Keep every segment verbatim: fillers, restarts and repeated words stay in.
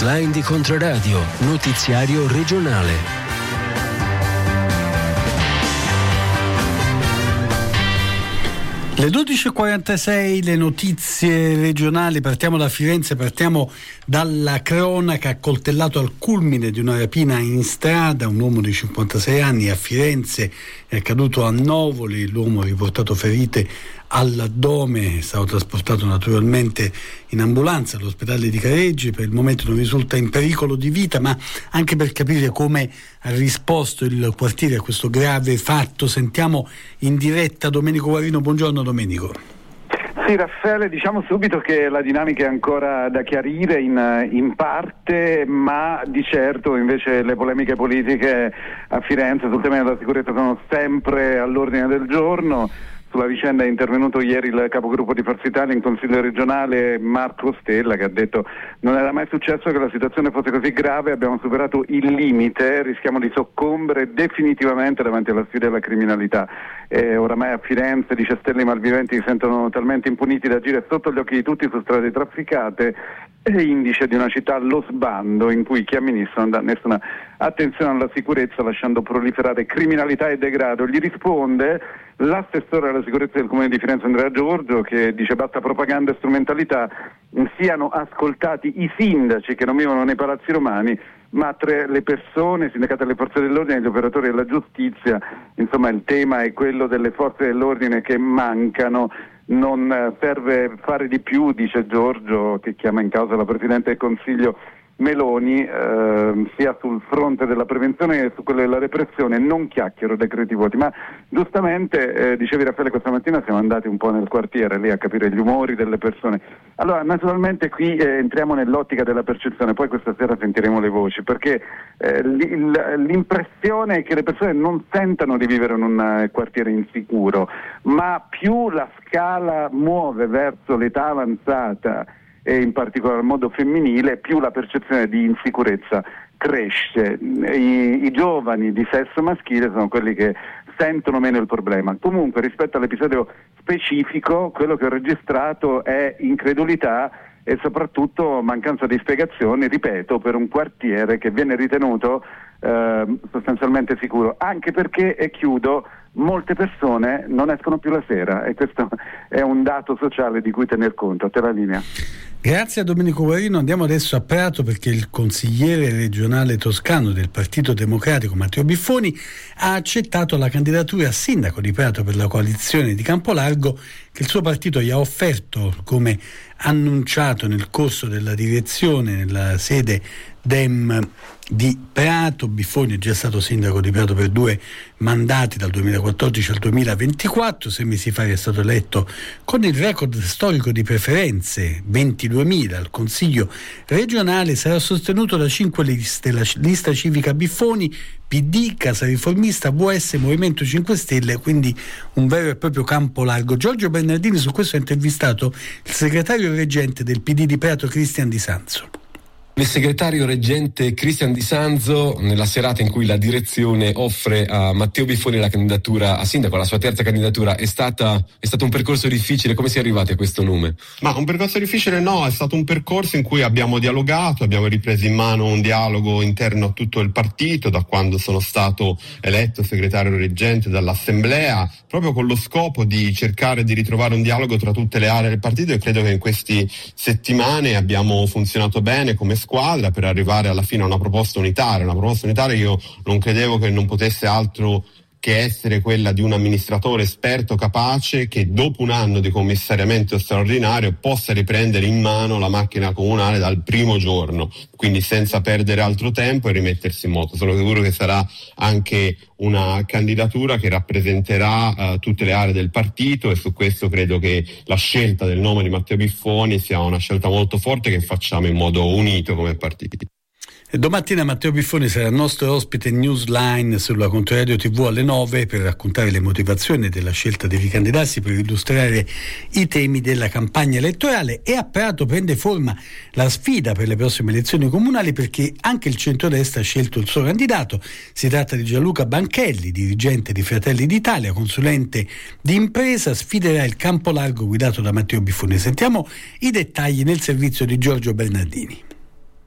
Newsline di Controradio, notiziario regionale. Le dodici e quarantasei, le notizie regionali. Partiamo da Firenze, partiamo dalla cronaca. Accoltellato al culmine di una rapina in strada, un uomo di cinquantasei anni a Firenze, è caduto a Novoli. L'uomo ha riportato ferite all'addome, è stato trasportato naturalmente in ambulanza all'ospedale di Careggi. Per il momento non risulta in pericolo di vita, ma anche per capire come ha risposto il quartiere a questo grave fatto sentiamo in diretta Domenico Guarino. Buongiorno Domenico. Sì, Raffaele, diciamo subito che la dinamica è ancora da chiarire in, in parte, ma di certo invece le polemiche politiche a Firenze sul tema della sicurezza sono sempre all'ordine del giorno. Sulla vicenda è intervenuto ieri il capogruppo di Forza Italia in Consiglio regionale Marco Stella, che ha detto non era mai successo che la situazione fosse così grave, abbiamo superato il limite, rischiamo di soccombere definitivamente davanti alla sfida della criminalità. E oramai a Firenze, dice Stella, i malviventi si sentono talmente impuniti da agire sotto gli occhi di tutti su strade trafficate, è indice di una città allo sbando in cui chi amministra non dà nessuna attenzione alla sicurezza, lasciando proliferare criminalità e degrado. Gli risponde l'assessore alla sicurezza del Comune di Firenze Andrea Giorgio, che dice basta propaganda e strumentalità, siano ascoltati i sindaci che non vivono nei palazzi romani, ma tra le persone, sindacate delle forze dell'ordine e gli operatori della giustizia. Insomma, il tema è quello delle forze dell'ordine che mancano. Non serve fare di più, dice Giorgio, che chiama in causa la Presidente del Consiglio Meloni, eh, sia sul fronte della prevenzione che su quello della repressione. Non chiacchiero decreti vuoti, ma giustamente eh, dicevi Raffaele, questa mattina siamo andati un po' nel quartiere lì a capire gli umori delle persone. Allora naturalmente qui eh, entriamo nell'ottica della percezione, poi questa sera sentiremo le voci, perché eh, l'impressione è che le persone non sentano di vivere in un quartiere insicuro, ma più la scala muove verso l'età avanzata e in particolar modo femminile, più la percezione di insicurezza cresce. I, i giovani di sesso maschile sono quelli che sentono meno il problema. Comunque, rispetto all'episodio specifico, quello che ho registrato è incredulità e soprattutto mancanza di spiegazioni, ripeto, per un quartiere che viene ritenuto eh, sostanzialmente sicuro, anche perché, e chiudo, molte persone non escono più la sera, e questo è un dato sociale di cui tener conto. A te la linea. Grazie a Domenico Guarino. Andiamo adesso a Prato, perché il consigliere regionale toscano del Partito Democratico Matteo Biffoni ha accettato la candidatura a sindaco di Prato per la coalizione di Campolargo che il suo partito gli ha offerto, come annunciato nel corso della direzione nella sede Dem di Prato. Biffoni è già stato sindaco di Prato per due mandati, dal duemilaquattordici al duemilaventiquattro. Sei mesi fa è stato eletto con il record storico di preferenze, ventiduemila. Al Consiglio regionale sarà sostenuto da cinque liste: la lista civica Biffoni, P D, Casa Riformista, V S, Movimento cinque Stelle, quindi un vero e proprio campo largo. Giorgio Bernardini su questo ha intervistato il segretario reggente del P D di Prato, Cristian Di Sanzo. Il segretario reggente Cristian Di Sanzo, nella serata in cui la direzione offre a Matteo Biffoni la candidatura a sindaco, la sua terza candidatura, è stata è stato un percorso difficile. Come si è arrivati a questo nome? Ma un percorso difficile no, è stato un percorso in cui abbiamo dialogato, abbiamo ripreso in mano un dialogo interno a tutto il partito, da quando sono stato eletto segretario reggente dall'Assemblea, proprio con lo scopo di cercare di ritrovare un dialogo tra tutte le aree del partito, e credo che in queste settimane abbiamo funzionato bene come squadra per arrivare alla fine a una proposta unitaria. Una proposta unitaria io non credevo che non potesse altro che essere quella di un amministratore esperto, capace, che dopo un anno di commissariamento straordinario possa riprendere in mano la macchina comunale dal primo giorno, quindi senza perdere altro tempo e rimettersi in moto. Sono sicuro che sarà anche una candidatura che rappresenterà uh, tutte le aree del partito, e su questo credo che la scelta del nome di Matteo Biffoni sia una scelta molto forte che facciamo in modo unito come partito. E domattina Matteo Biffoni sarà il nostro ospite in Newsline sulla Controradio tivù alle nove per raccontare le motivazioni della scelta di ricandidarsi, per illustrare i temi della campagna elettorale. E a Prato prende forma la sfida per le prossime elezioni comunali, perché anche il centrodestra ha scelto il suo candidato. Si tratta di Gianluca Banchelli, dirigente di Fratelli d'Italia, consulente di impresa. Sfiderà il campo largo guidato da Matteo Biffoni. Sentiamo i dettagli nel servizio di Giorgio Bernardini.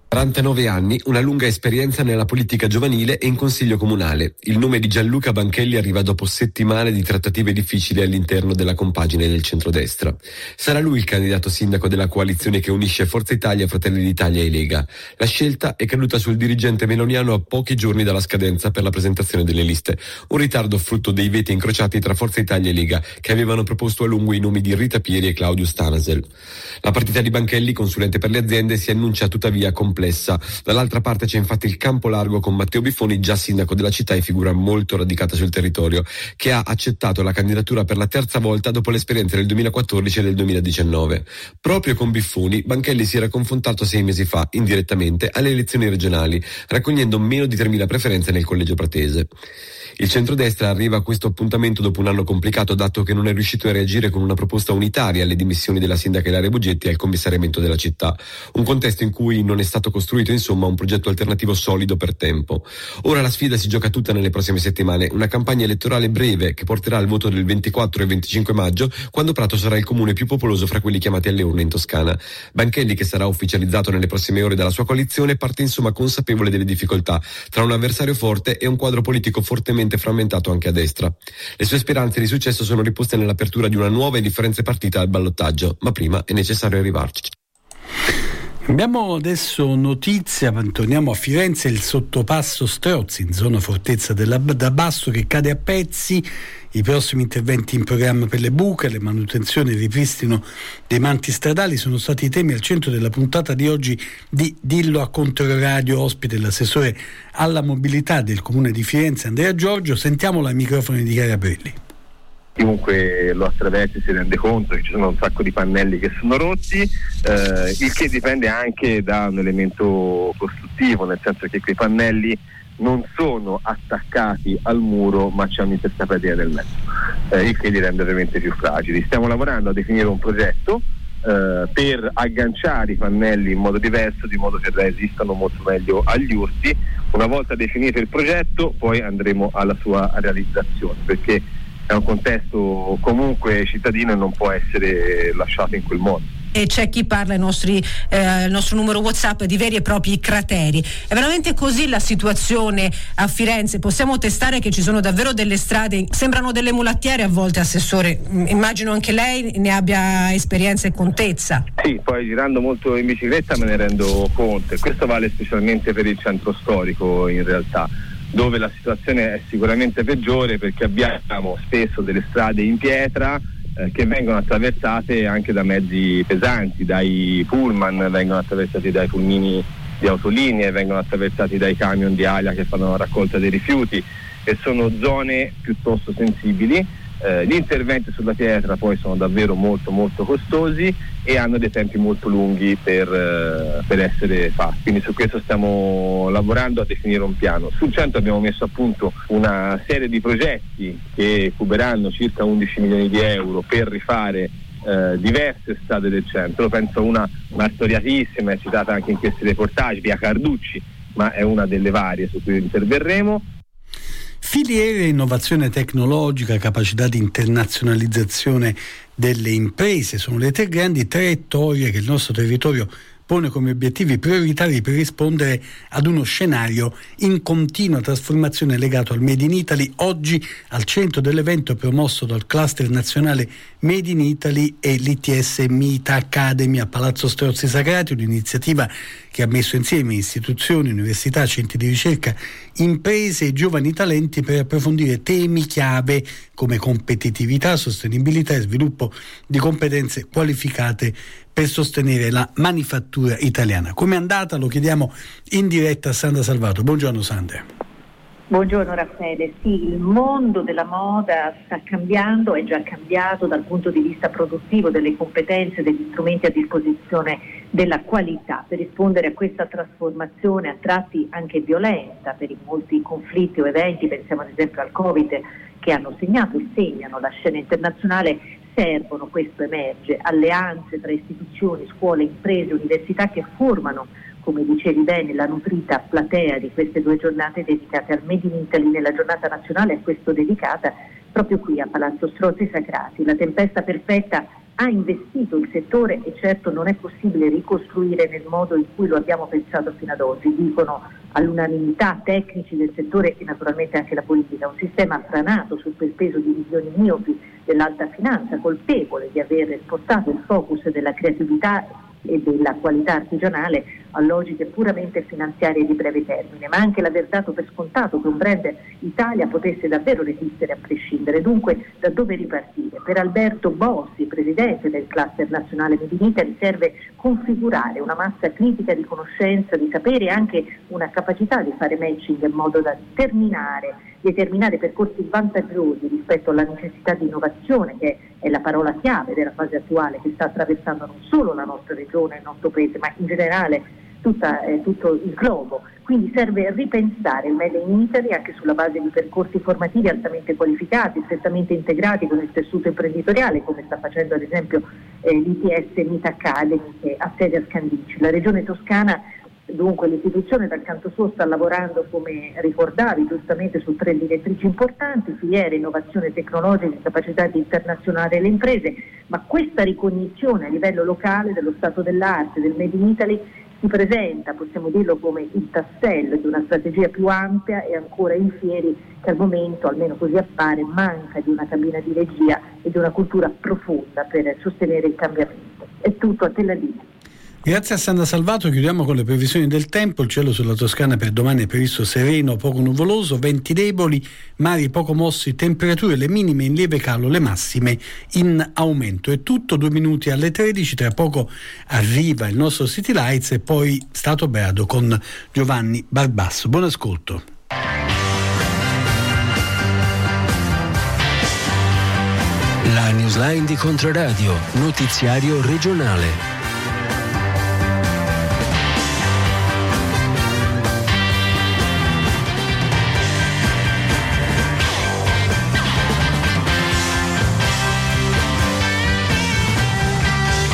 quarantanove anni, una lunga esperienza nella politica giovanile e in consiglio comunale. Il nome di Gianluca Banchelli arriva dopo settimane di trattative difficili all'interno della compagine del centrodestra. Sarà lui il candidato sindaco della coalizione che unisce Forza Italia, Fratelli d'Italia e Lega. La scelta è caduta sul dirigente meloniano a pochi giorni dalla scadenza per la presentazione delle liste. Un ritardo frutto dei veti incrociati tra Forza Italia e Lega, che avevano proposto a lungo i nomi di Rita Pieri e Claudio Stanasel. La partita di Banchelli, consulente per le aziende, si annuncia tuttavia complessa. Dall'altra parte c'è infatti il campo largo con Matteo Biffoni, già sindaco della città e figura molto radicata sul territorio, che ha accettato la candidatura per la terza volta dopo l'esperienza del duemilaquattordici e del duemiladiciannove. Proprio con Biffoni, Banchelli si era confrontato sei mesi fa, indirettamente, alle elezioni regionali, raccogliendo meno di tremila preferenze nel collegio pratese. Il centrodestra arriva a questo appuntamento dopo un anno complicato, dato che non è riuscito a reagire con una proposta unitaria alle dimissioni della sindaca Ilaria Bugetti e al commissariamento della città. Un contesto in cui non è stato costruito, insomma, un progetto alternativo solido per tempo. Ora la sfida si gioca tutta nelle prossime settimane, una campagna elettorale breve che porterà al voto del ventiquattro e venticinque maggio, quando Prato sarà il comune più popoloso fra quelli chiamati alle urne in Toscana. Banchelli, che sarà ufficializzato nelle prossime ore dalla sua coalizione, parte insomma consapevole delle difficoltà tra un avversario forte e un quadro politico fortemente frammentato anche a destra. Le sue speranze di successo sono riposte nell'apertura di una nuova e differenza partita al ballottaggio, ma prima è necessario arrivarci. Abbiamo adesso notizia, torniamo a Firenze, il sottopasso Strozzi in zona Fortezza della, da Basso che cade a pezzi. I prossimi interventi in programma per le buche, le manutenzioni e il ripristino dei manti stradali sono stati i temi al centro della puntata di oggi di Dillo a Controradio, ospite l'assessore alla mobilità del Comune di Firenze Andrea Giorgio. Sentiamolo ai microfoni di Chiara Brilli. Chiunque lo attraversi si rende conto che ci sono un sacco di pannelli che sono rotti, eh, il che dipende anche da un elemento costruttivo, nel senso che quei pannelli non sono attaccati al muro ma c'è un'interpretazione nel mezzo, eh, il che li rende ovviamente più fragili. Stiamo lavorando a definire un progetto eh, per agganciare i pannelli in modo diverso, di modo che resistano molto meglio agli urti. Una volta definito il progetto poi andremo alla sua realizzazione, perché è un contesto comunque cittadino e non può essere lasciato in quel modo. E c'è chi parla ai nostri, eh, il nostro numero WhatsApp di veri e propri crateri. È veramente così la situazione a Firenze? Possiamo testare che ci sono davvero delle strade, sembrano delle mulattiere a volte, assessore. Immagino anche lei ne abbia esperienza e contezza. Sì, poi girando molto in bicicletta me ne rendo conto, e questo vale specialmente per il centro storico in realtà, dove la situazione è sicuramente peggiore perché abbiamo spesso delle strade in pietra eh, che vengono attraversate anche da mezzi pesanti, dai pullman, vengono attraversati dai pulmini di autolinee, vengono attraversati dai camion di Alia che fanno la raccolta dei rifiuti, e sono zone piuttosto sensibili. Eh, gli interventi sulla pietra poi sono davvero molto molto costosi e hanno dei tempi molto lunghi per, eh, per essere fatti, quindi su questo stiamo lavorando a definire un piano. Sul centro abbiamo messo a punto una serie di progetti che cuberanno circa undici milioni di euro per rifare eh, diverse strade del centro. Penso a una martoriatissima, è citata anche in questi reportage, via Carducci, ma è una delle varie su cui interverremo. Filiere, innovazione tecnologica, capacità di internazionalizzazione delle imprese sono le tre grandi traiettorie che il nostro territorio pone come obiettivi prioritari per rispondere ad uno scenario in continua trasformazione legato al Made in Italy. Oggi al centro dell'evento promosso dal cluster nazionale Made in Italy e l'I T S Mita Academy a Palazzo Strozzi Sacrati, un'iniziativa che ha messo insieme istituzioni, università, centri di ricerca, imprese e giovani talenti per approfondire temi chiave come competitività, sostenibilità e sviluppo di competenze qualificate per sostenere la manifattura italiana. Come è andata? Lo chiediamo in diretta a Sandra Salvato. Buongiorno Sandra. Buongiorno Raffaele. Sì, il mondo della moda sta cambiando, è già cambiato dal punto di vista produttivo, delle competenze, degli strumenti a disposizione della qualità. Per rispondere a questa trasformazione, a tratti anche violenta per i molti conflitti o eventi, pensiamo ad esempio al Covid, che hanno segnato e segnano la scena internazionale, servono, questo emerge, alleanze tra istituzioni, scuole, imprese, università che formano, come dicevi bene, la nutrita platea di queste due giornate dedicate al Made in Italy. Nella giornata nazionale a questo dedicata proprio qui a Palazzo Strozzi Sacrati. La tempesta perfetta ha investito il settore e certo non è possibile ricostruire nel modo in cui lo abbiamo pensato fino ad oggi, dicono all'unanimità tecnici del settore e naturalmente anche la politica, un sistema franato sul peso di visioni miopi dell'alta finanza, colpevole di aver spostato il focus della creatività e della qualità artigianale a logiche puramente finanziarie di breve termine, ma anche l'aver dato per scontato che un brand Italia potesse davvero resistere a prescindere. Dunque, da dove ripartire? Per Alberto Bossi, presidente del cluster nazionale Made in Italy, serve configurare una massa critica di conoscenza, di sapere e anche una capacità di fare matching in modo da determinare, determinare percorsi vantaggiosi rispetto alla necessità di innovazione, che è la parola chiave della fase attuale che sta attraversando non solo la nostra regione, il nostro paese, ma in generale tutta, eh, tutto il globo. Quindi serve ripensare il Made in Italy anche sulla base di percorsi formativi altamente qualificati, strettamente integrati con il tessuto imprenditoriale, come sta facendo ad esempio eh, l'I T S Meet Academy che ha sede a Scandicci. La regione Toscana, dunque l'istituzione dal canto suo sta lavorando, come ricordavi giustamente, su tre direttrici importanti: filiere, innovazione tecnologica e capacità di internazionare le imprese, ma questa ricognizione a livello locale dello stato dell'arte, del Made in Italy, si presenta, possiamo dirlo, come il tassello di una strategia più ampia e ancora in fieri che al momento, almeno così appare, manca di una cabina di regia e di una cultura profonda per sostenere il cambiamento. È tutto, a te la linea. Grazie a Sandra Salvato. Chiudiamo con le previsioni del tempo. Il cielo sulla Toscana per domani è previsto sereno, poco nuvoloso, venti deboli, mari poco mossi, temperature le minime in lieve calo, le massime in aumento. È tutto, due minuti alle tredici, tra poco arriva il nostro City Lights e poi Stato Brado con Giovanni Barbasso. Buon ascolto. La Newsline di Controradio, notiziario regionale.